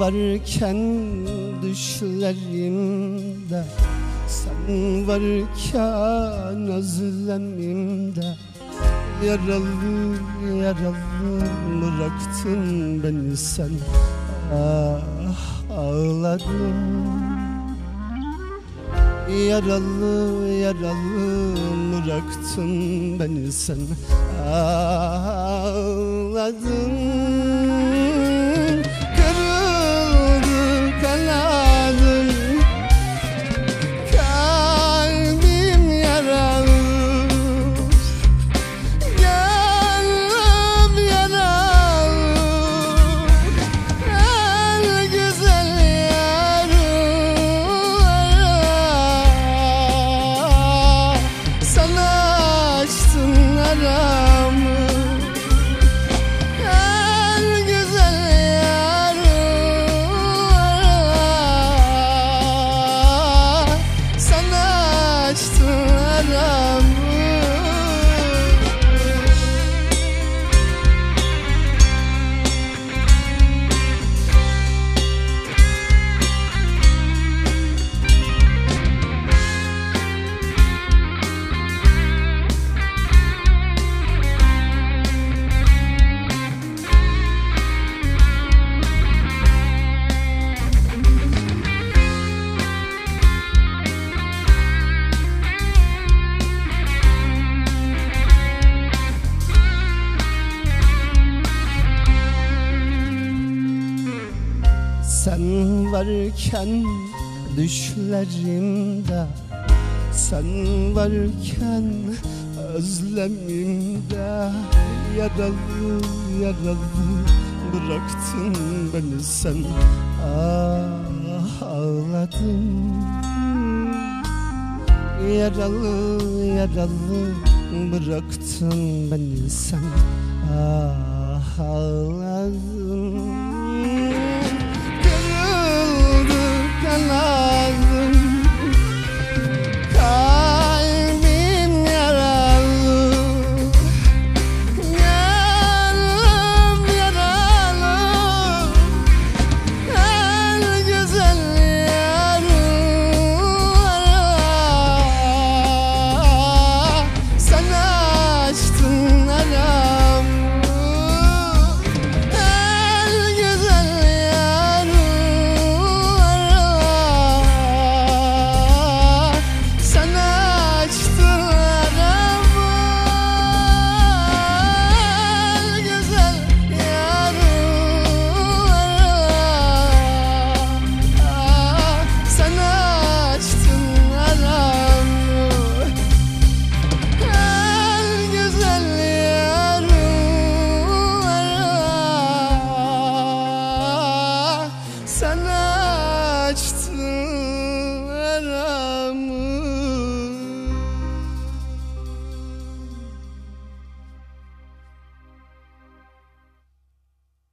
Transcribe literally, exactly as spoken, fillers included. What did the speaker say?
varken düşlerimde, sen varken özlemimde, yaralı yaralı bıraktın beni sen. Ah, ağladım. Yaralı yaralı bıraktın beni sen. Ağladım. Kırıldı kanadım, kalbim yaralı, gönlüm yaralı. El güzel yarım, sana açtın aramı. El güzel yarım, sana açtın aramı. Sen varken düşlerimde, sen varken özlemimde, yaralı yaralı bıraktın beni sen. Ah, ağladım. Yaralı yaralı bıraktın beni sen. Ah, ağladım.